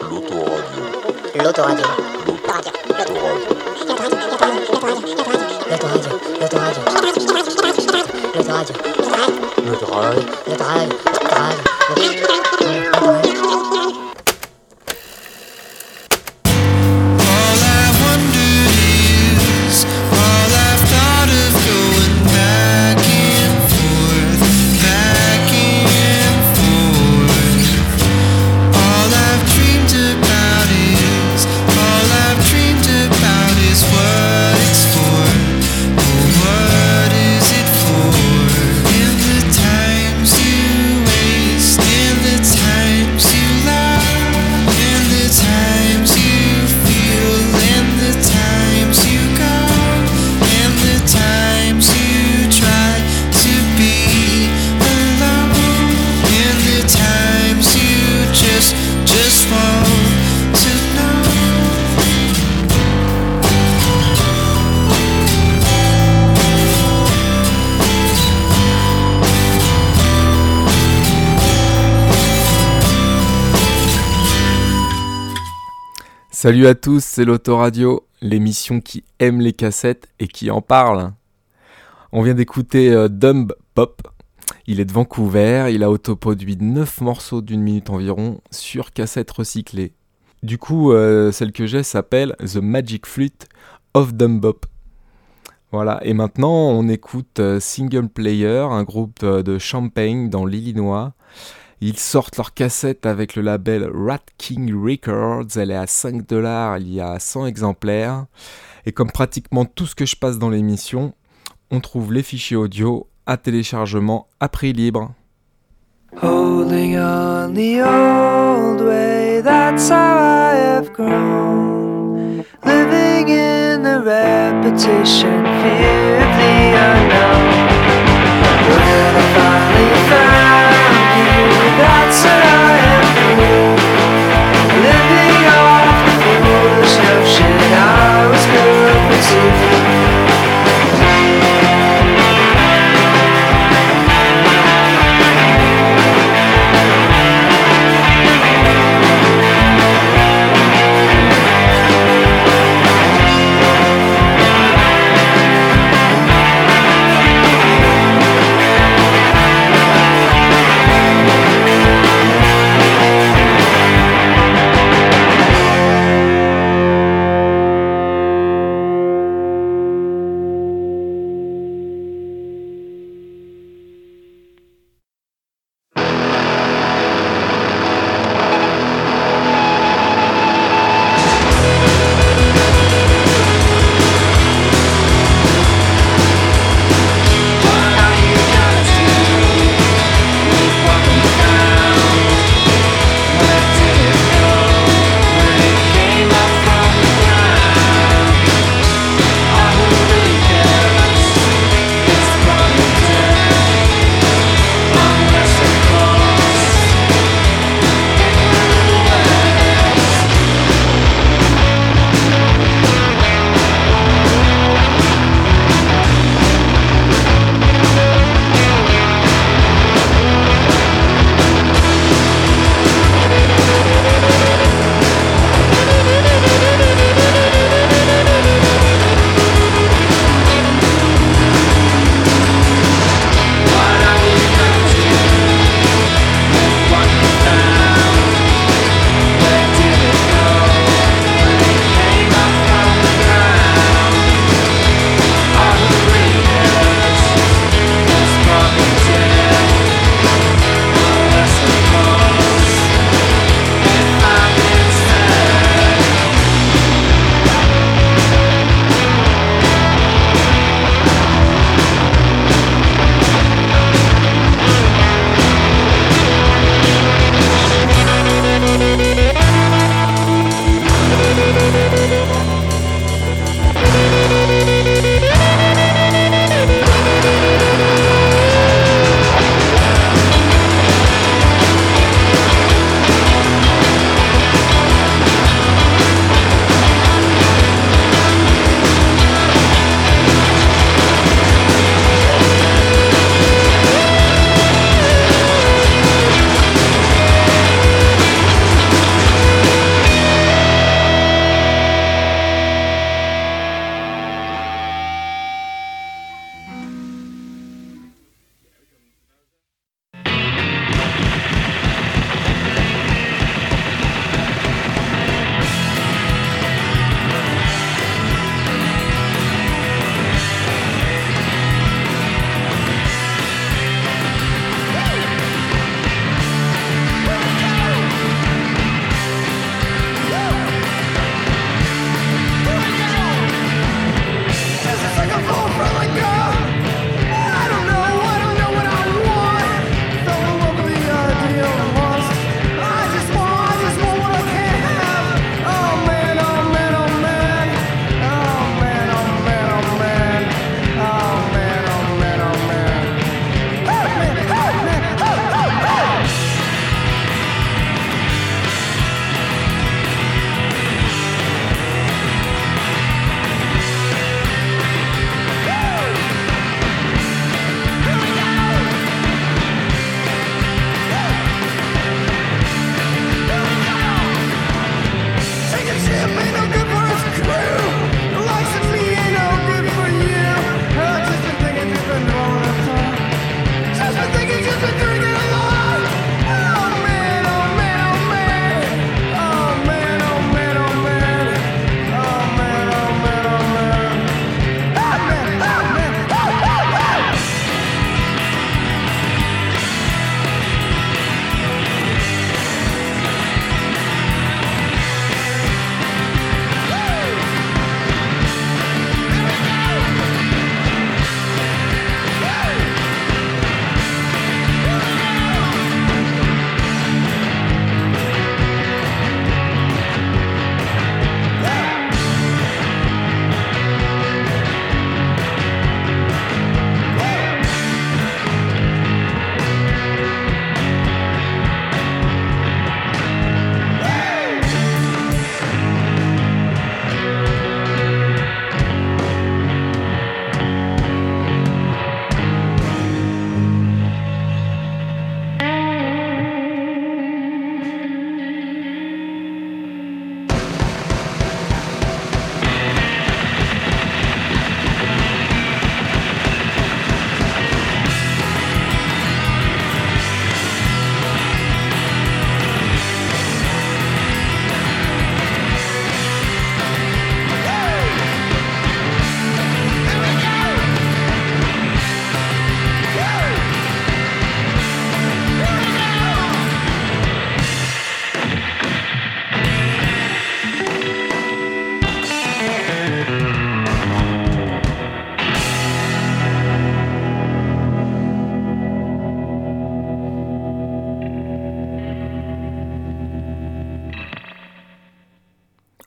L'autoradio. Salut à tous, c'est l'Autoradio, l'émission qui aime les cassettes et qui en parle. On vient d'écouter Dumb Pop, il est de Vancouver, il a autoproduit 9 morceaux d'une minute environ sur cassette recyclée. Du coup, celle que j'ai s'appelle The Magic Flute of Dumb Pop. Voilà, et maintenant on écoute Single Player, un groupe de Champaign dans l'Illinois. Ils sortent leur cassette avec le label Rat King Records, elle est à $5, il y a 100 exemplaires. Et comme pratiquement tout ce que je passe dans l'émission, on trouve les fichiers audio à téléchargement à prix libre. Holding on the old way, that's how I have grown. Living in the repetition, fear of the unknown. When I finally found you, that's what I am doing. Living off the foolish notion I was good for two.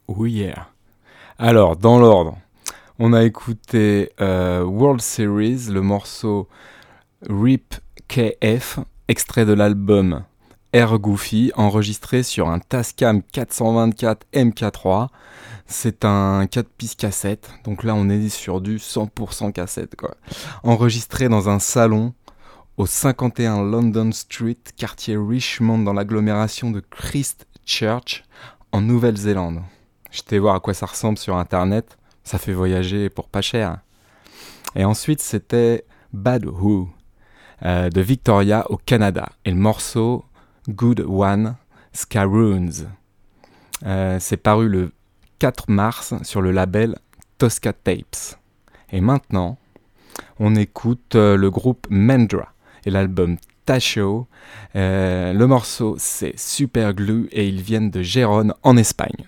Oh yeah. Alors, dans l'ordre, on a écouté World Series, le morceau RIP KF, extrait de l'album Air Goofy, enregistré sur un Tascam 424 MK3. C'est un 4 pistes cassette, donc là on est sur du 100% cassette, quoi. Enregistré dans un salon au 51 London Street, quartier Richmond, dans l'agglomération de Christchurch, en Nouvelle-Zélande. J'étais voir à quoi ça ressemble sur internet, ça fait voyager pour pas cher. Et ensuite c'était Bad Who de Victoria au Canada, et le morceau Good One, Scaroons. C'est paru le 4 mars sur le label Tosca Tapes. Et maintenant, on écoute le groupe Mendra et l'album Tacho. Le morceau c'est Super Glue et ils viennent de Gérone en Espagne.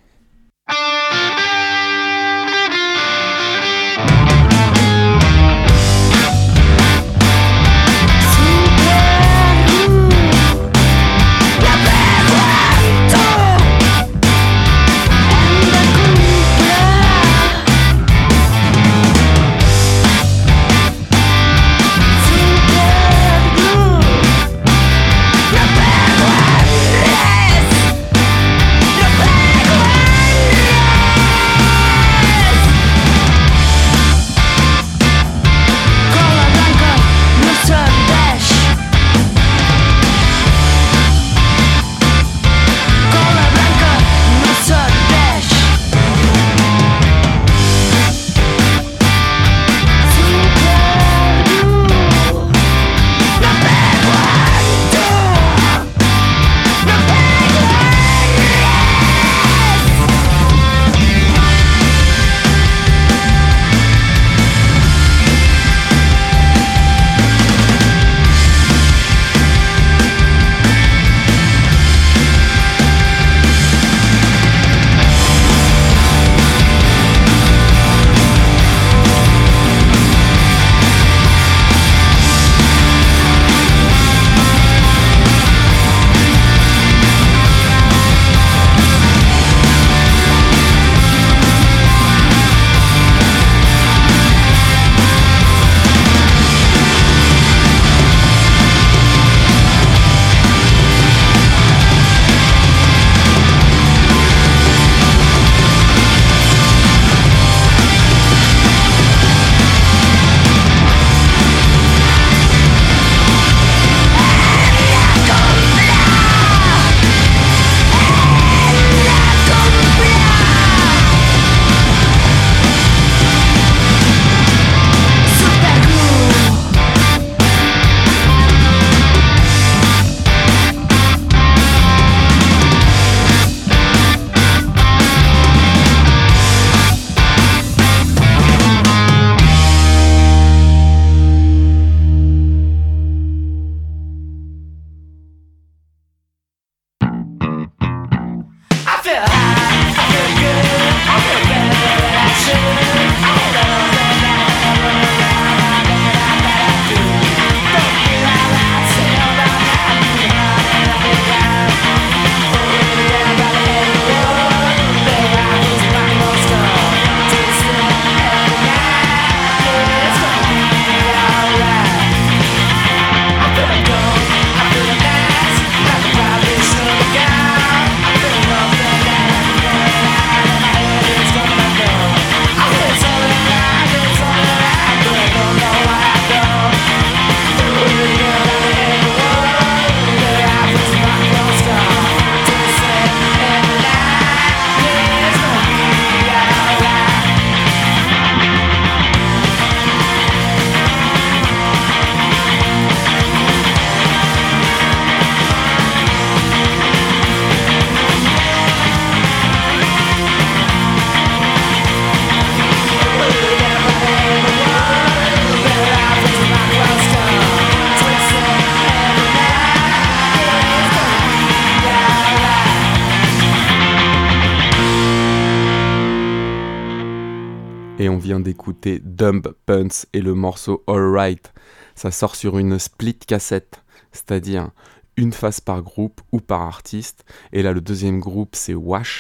Et on vient d'écouter Dumb Punts et le morceau Alright. Ça sort sur une split cassette, c'est-à-dire une face par groupe ou par artiste. Et là, le deuxième groupe, c'est Wash.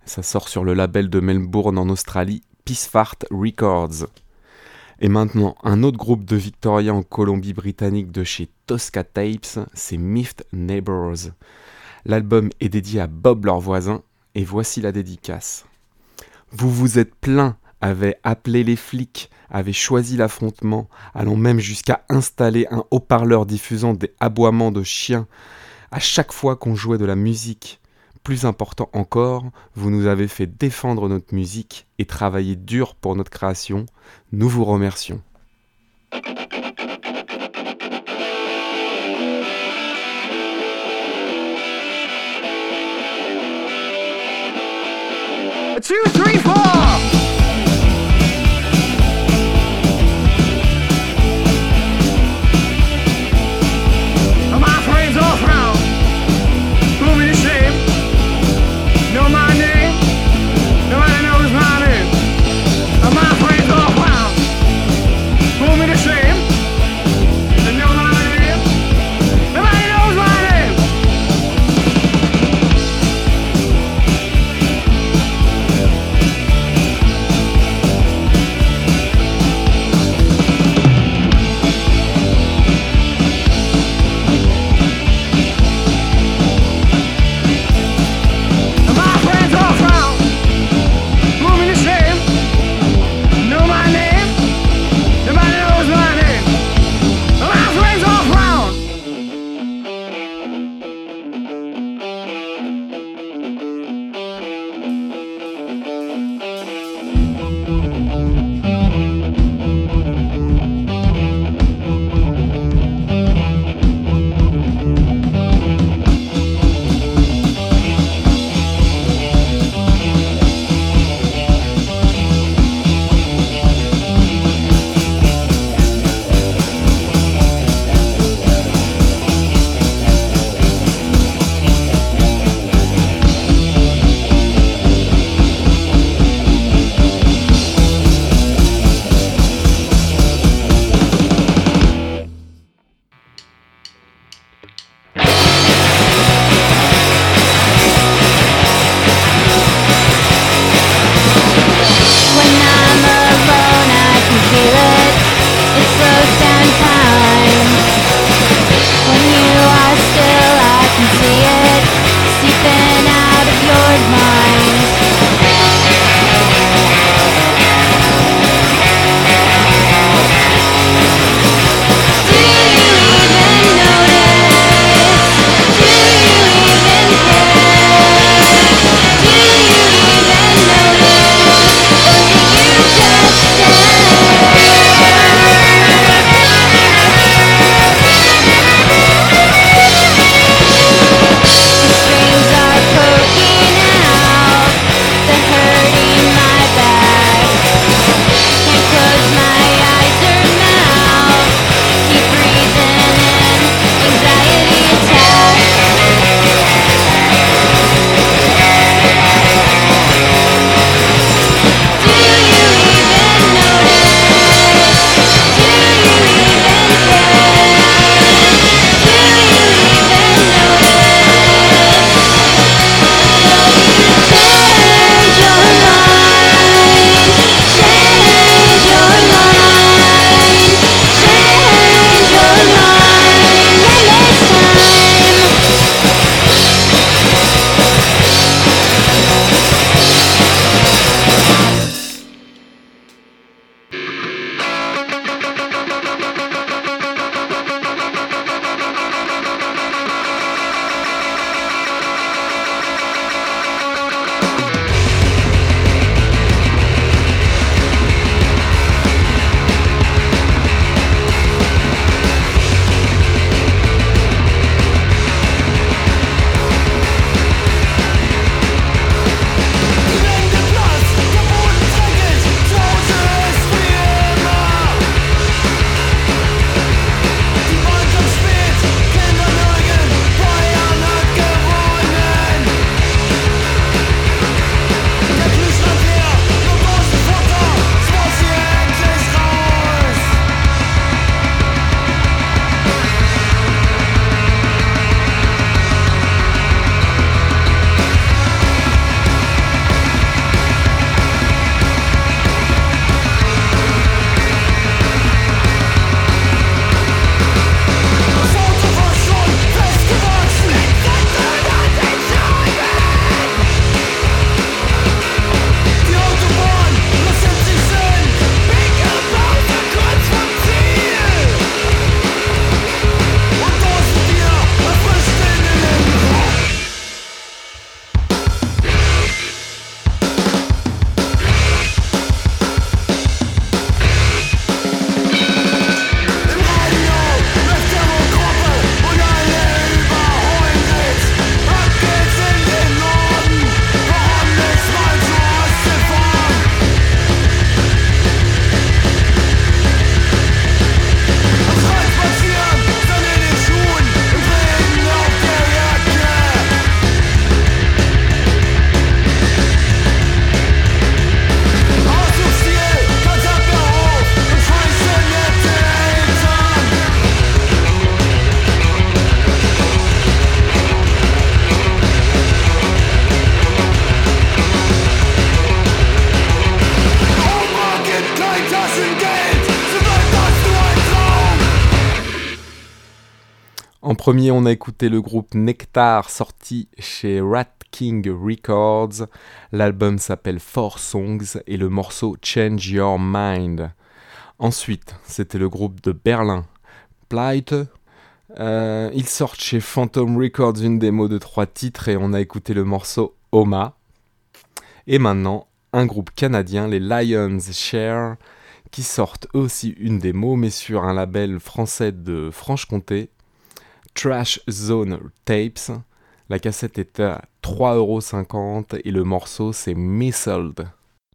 Ça sort sur le label de Melbourne en Australie, Peacefart Records. Et maintenant, un autre groupe de Victoria en Colombie-Britannique de chez Tosca Tapes, c'est Miffed Neighbors. L'album est dédié à Bob leur voisin, et voici la dédicace. Vous vous êtes plaint, avez appelé les flics, avez choisi l'affrontement, allant même jusqu'à installer un haut-parleur diffusant des aboiements de chiens à chaque fois qu'on jouait de la musique. Plus important encore, vous nous avez fait défendre notre musique et travailler dur pour notre création. Nous vous remercions. Two, three, four! My friends all frown, put me to shame. Know my name, nobody knows my name. My friends all frown, put me to shame. Know my name, nobody knows my name. premier, on a écouté le groupe Nectar, sorti chez Rat King Records. L'album s'appelle Four Songs et le morceau Change Your Mind. Ensuite, c'était le groupe de Berlin, Pleite. Ils sortent chez Phantom Records une démo de 3 titres et on a écouté le morceau Oma. Et maintenant, un groupe canadien, les Lions Share, qui sortent eux aussi une démo, mais sur un label français de Franche-Comté, Trash Zone Tapes. La cassette est à 3,50€ et le morceau c'est Missled.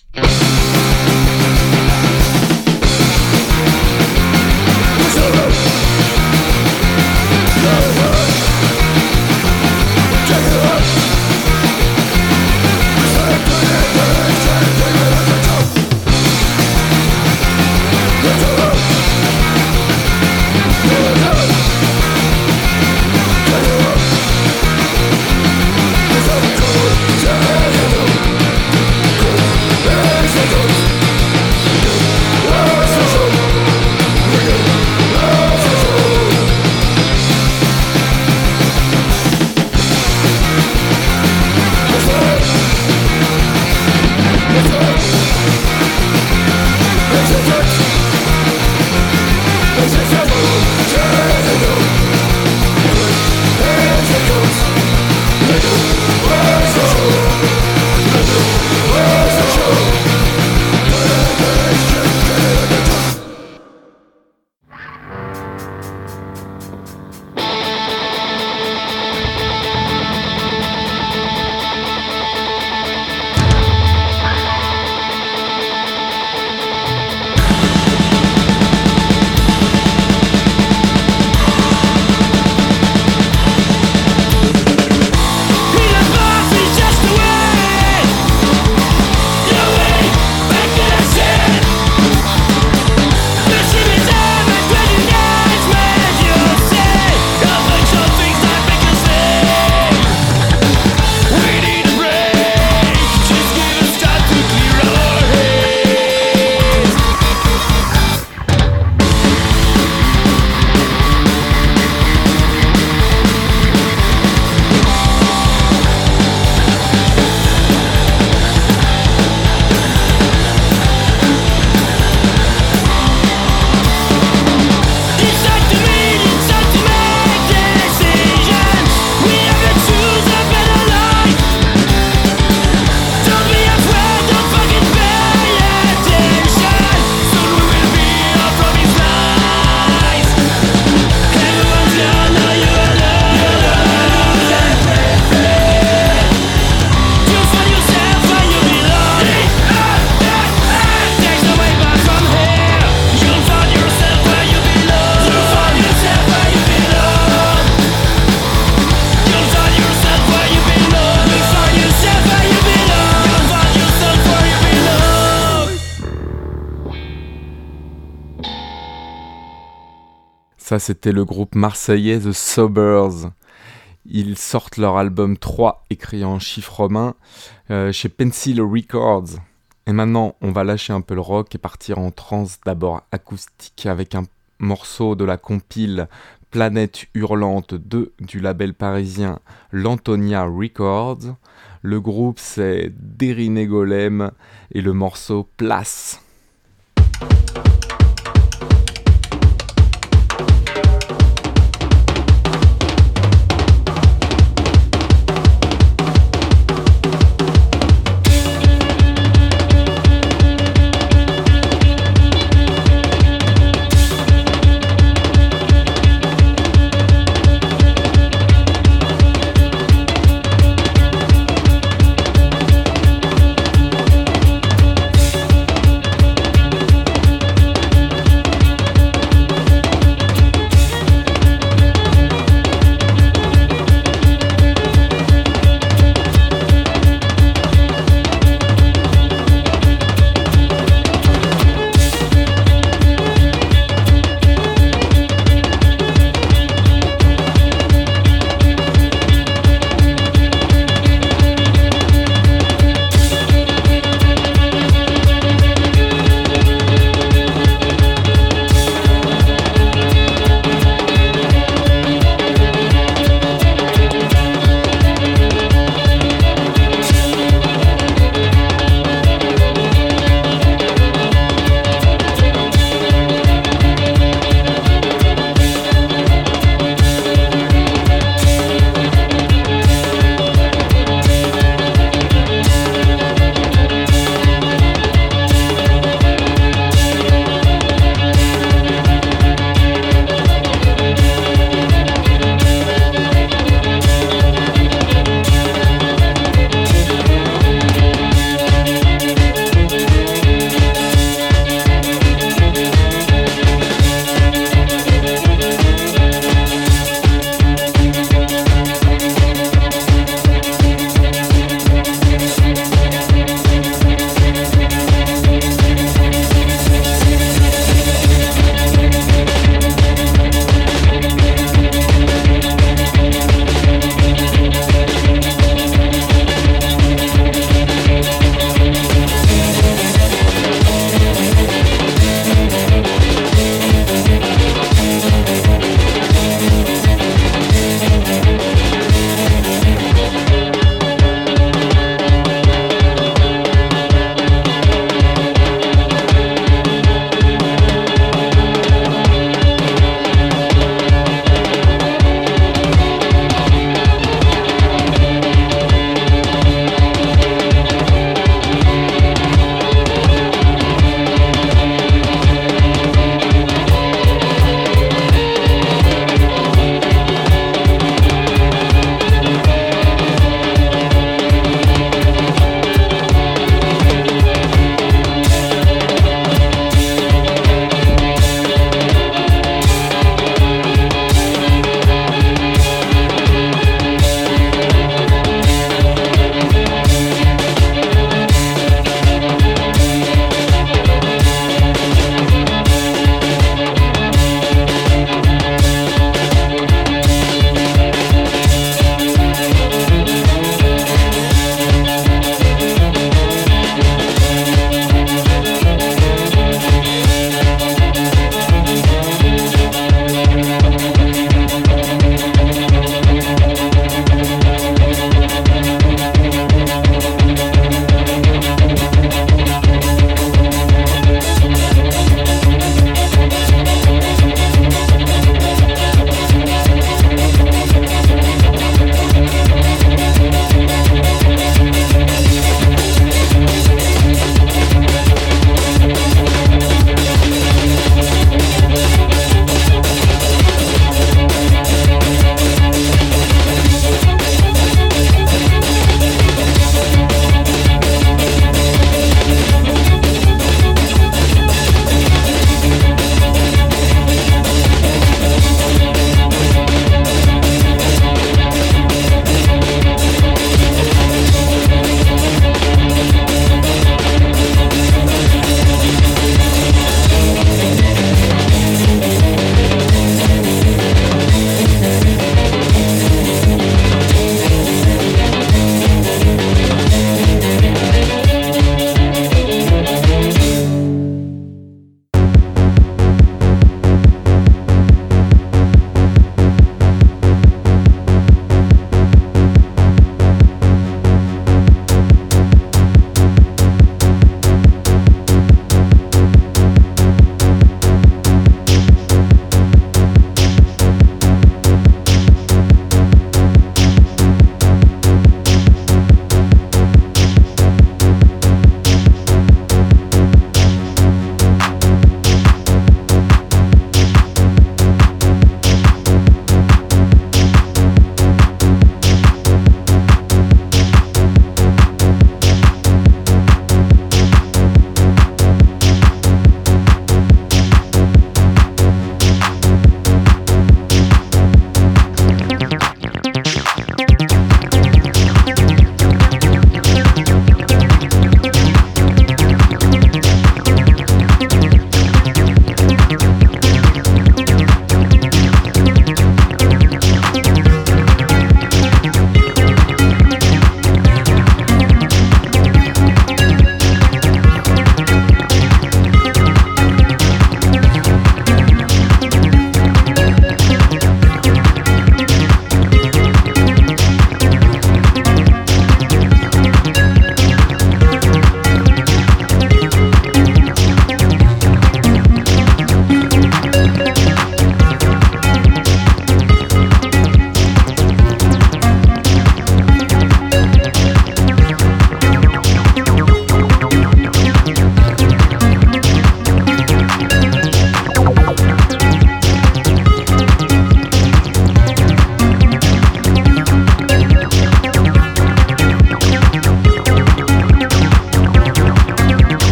Ça, c'était le groupe marseillais The Sobers. Ils sortent leur album 3, écrit en chiffres romains, chez Pencil Records. Et maintenant, on va lâcher un peu le rock et partir en trance, d'abord acoustique, avec un morceau de la compile Planète Hurlante 2 du label parisien L'Antonia Records. Le groupe, c'est Dériné Golem et le morceau Place.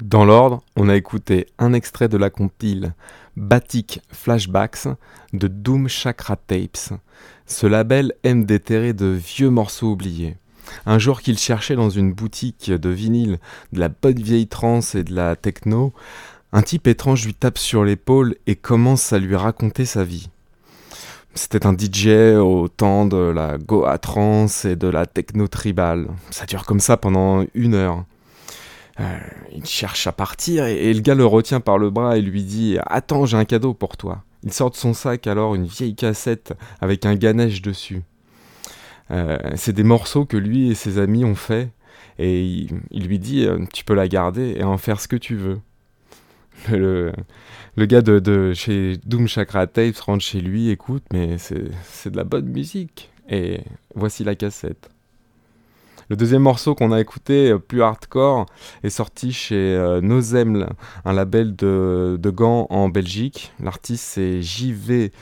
Dans l'ordre, on a écouté un extrait de la compile Batik Flashbacks de Doom Chakra Tapes. Ce label aime déterrer de vieux morceaux oubliés. Un jour qu'il cherchait dans une boutique de vinyle de la bonne vieille trance et de la techno, un type étrange lui tape sur l'épaule et commence à lui raconter sa vie. C'était un DJ au temps de la Goa trance et de la techno tribal. Ça dure comme ça pendant 1 heure. Il cherche à partir et le gars le retient par le bras et lui dit « Attends, j'ai un cadeau pour toi ». Il sort de son sac alors une vieille cassette avec un Ganesh dessus. C'est des morceaux que lui et ses amis ont fait et il lui dit « Tu peux la garder et en faire ce que tu veux ». Le gars de chez Doom Chakra Tapes rentre chez lui, écoute, mais c'est de la bonne musique. Et voici la cassette. Le deuxième morceau qu'on a écouté, plus hardcore, est sorti chez Nozeml, un label de Gand en Belgique. L'artiste c'est JVDW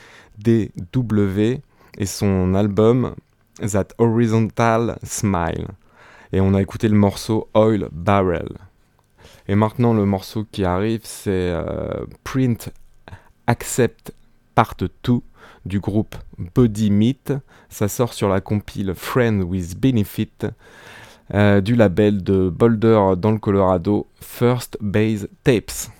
et son album That Horizontal Smile. Et on a écouté le morceau Oil Barrel. Et maintenant, le morceau qui arrive, c'est Print Accept Part 2 du groupe Body Meat. Ça sort sur la compile Friend with Benefit du label de Boulder dans le Colorado, First Base Tapes.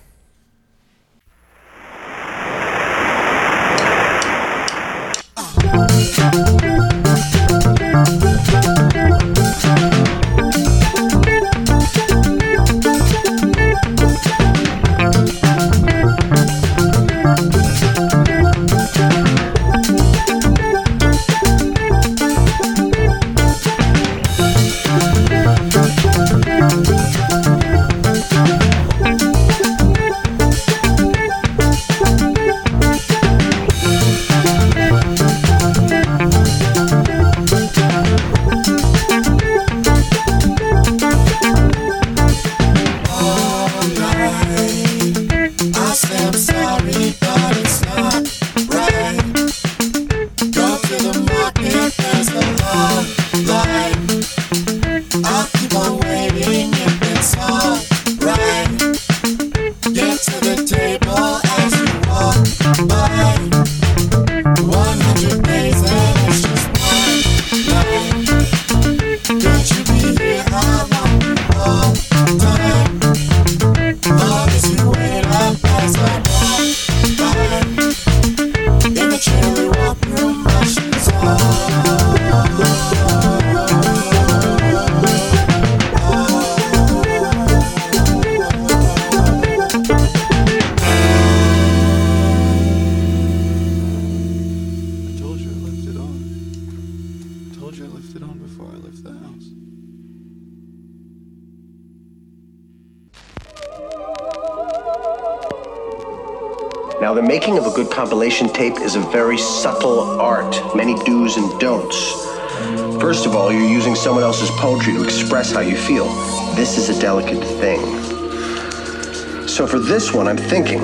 Now, the making of a good compilation tape is a very subtle art, many do's and don'ts. First of all, you're using someone else's poetry to express how you feel. This is a delicate thing. So for this one, I'm thinking.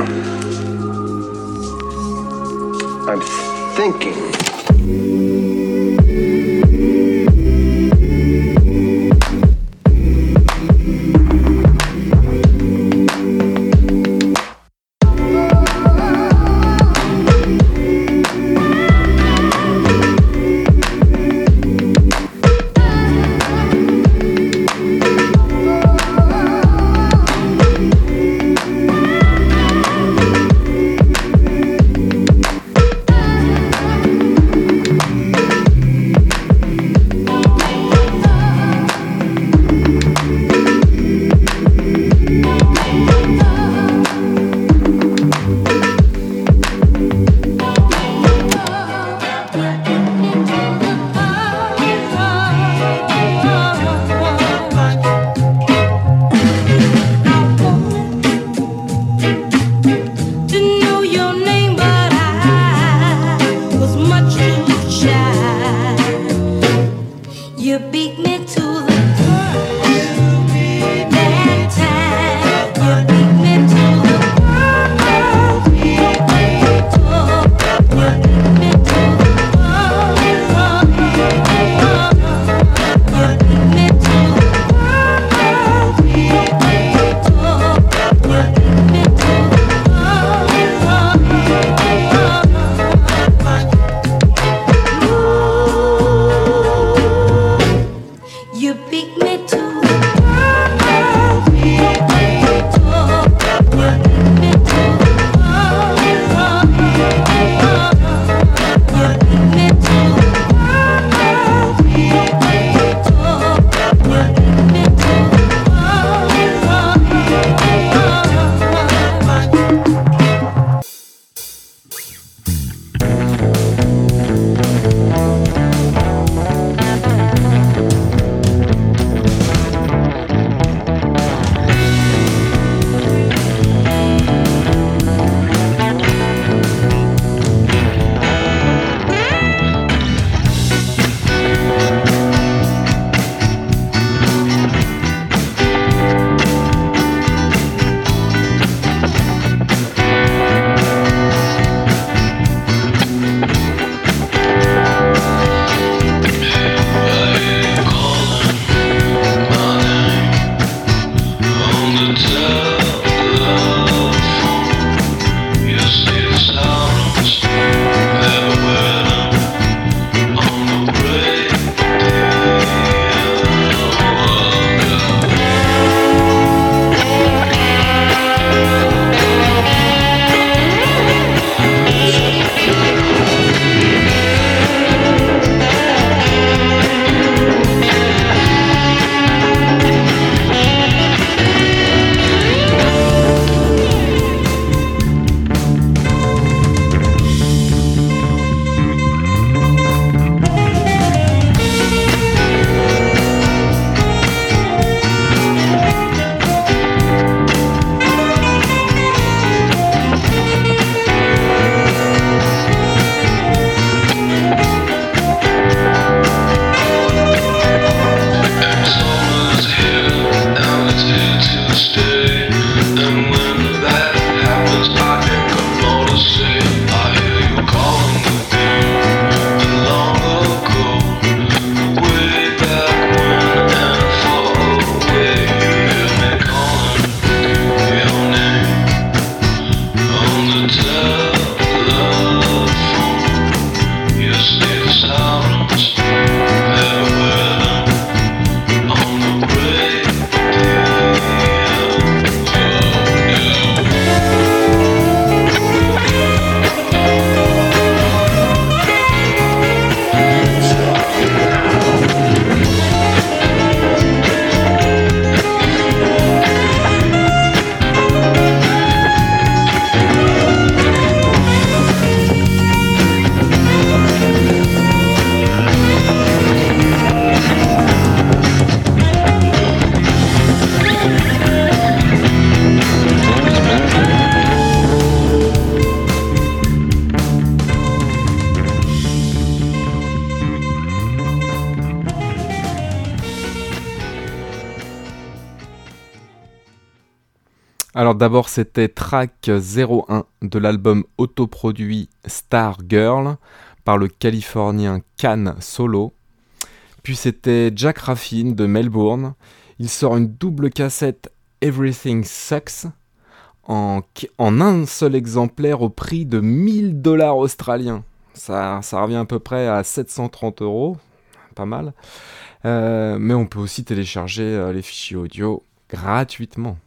Alors d'abord c'était track 01 de l'album autoproduit Star Girl par le californien Can Solo. Puis c'était Jack Raffin de Melbourne. Il sort une double cassette Everything Sucks en un seul exemplaire au prix de $1000 australiens. Ça revient à peu près à 730 €, pas mal. Mais on peut aussi télécharger les fichiers audio gratuitement.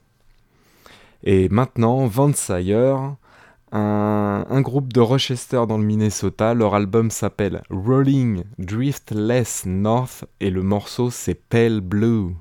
Et maintenant, Vansire, un groupe de Rochester dans le Minnesota, leur album s'appelle Rolling Driftless North et le morceau c'est Pale Blue.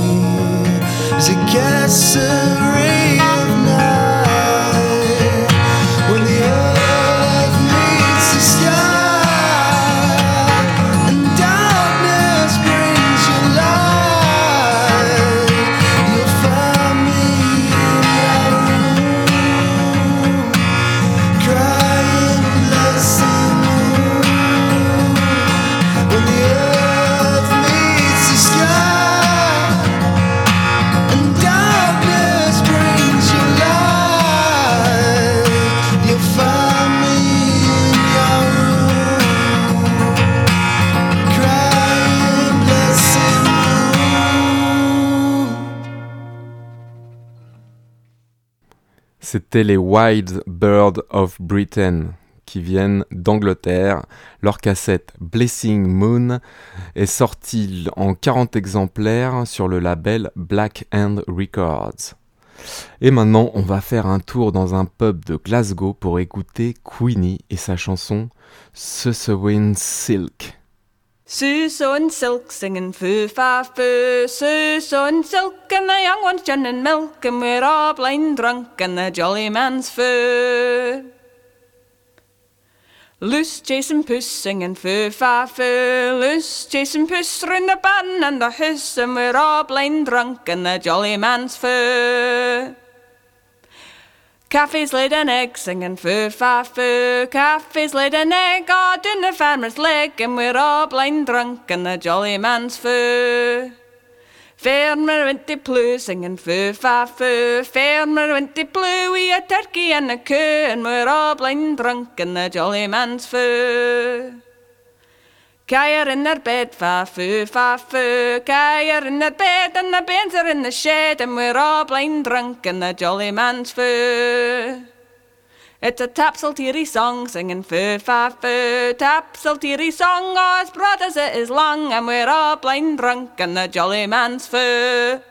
As a ray of night, C'était les Wild Bird of Britain qui viennent d'Angleterre. Leur cassette Blessing Moon est sortie en 40 exemplaires sur le label Black Hand Records. Et maintenant, on va faire un tour dans un pub de Glasgow pour écouter Queenie et sa chanson Sussowin Silk. Susan Silk singing foo fa foo, Susan Silk and the young ones gin and milk, and we're all blind drunk and the jolly man's foo. Loose Jason Puss singing foo fa foo, loose Jason Puss round the barn and the house, and we're all blind drunk and the jolly man's foo. Caffee's laid an egg singing foo fa foo, Caffee's laid an egg out in the farmer's leg, and we're all blind drunk and the jolly man's foo. Farmer went to plough singing foo fa foo, Farmer went to plough with a turkey and a coo, and we're all blind drunk and the jolly man's foo. Kyer in their bed, fa foo, Kyer in their bed, and the bairns are in the shed, and we're all blind drunk and the jolly man's foo. It's a tapsalteery song singing foo fa foo, tapsalteery song, oh, as broad as it is long, and we're all blind drunk and the jolly man's foo.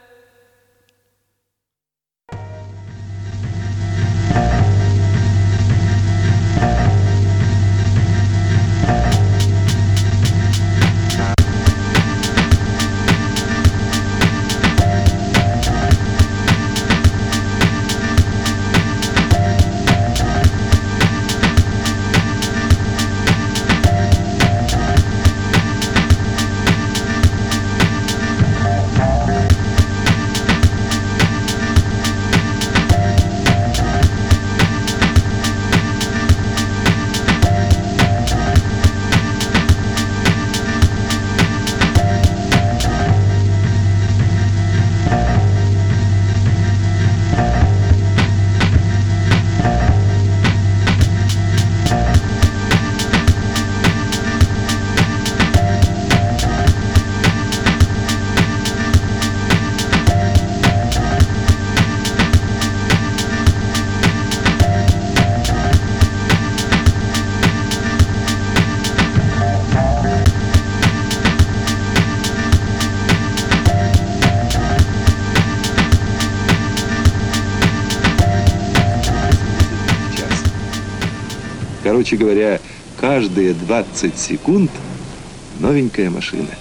Короче говоря, каждые 20 секунд новенькая машина.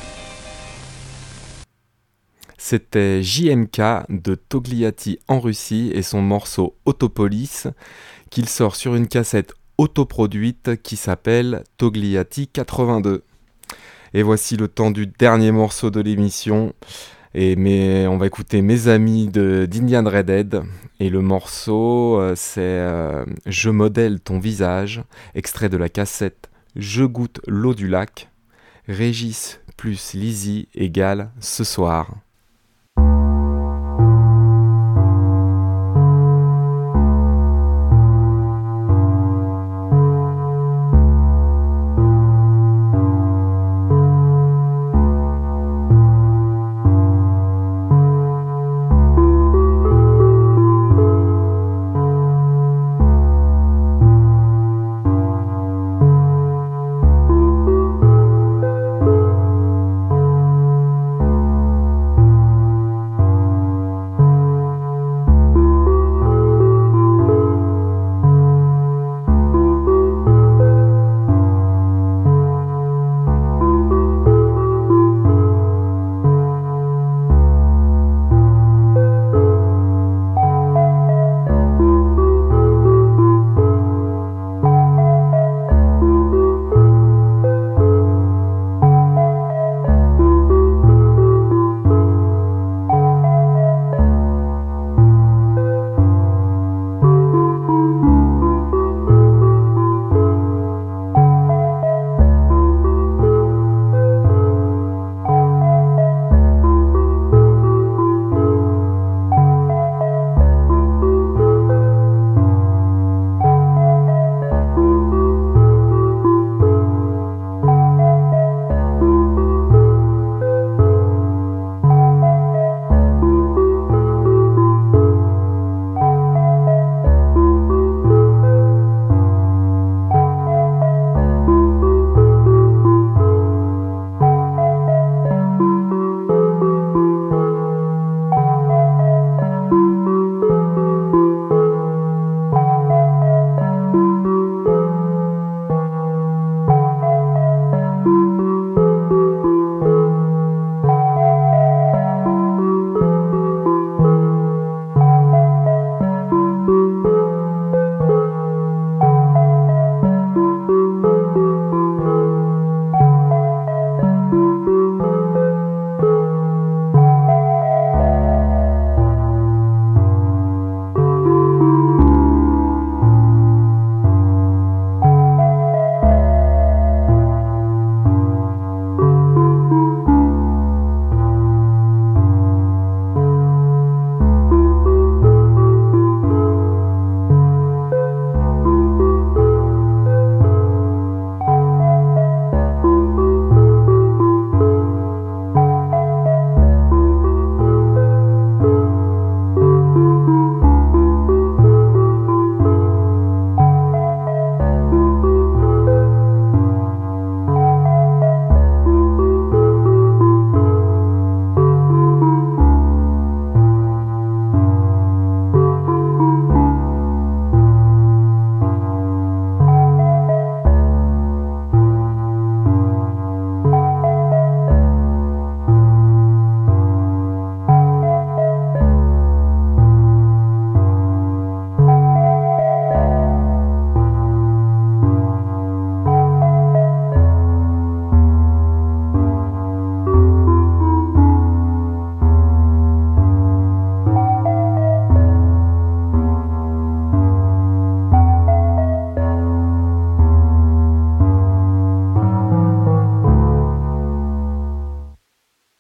C'était JMK de Togliatti en Russie et son morceau Autopolis qu'il sort sur une cassette autoproduite qui s'appelle Togliatti 82. Et voici le temps du dernier morceau de l'émission. On va écouter Mes amis d'Indian Redhead. Et le morceau, c'est Je modèle ton visage, extrait de la cassette Je goûte l'eau du lac, Régis plus Lizzie égale Ce soir.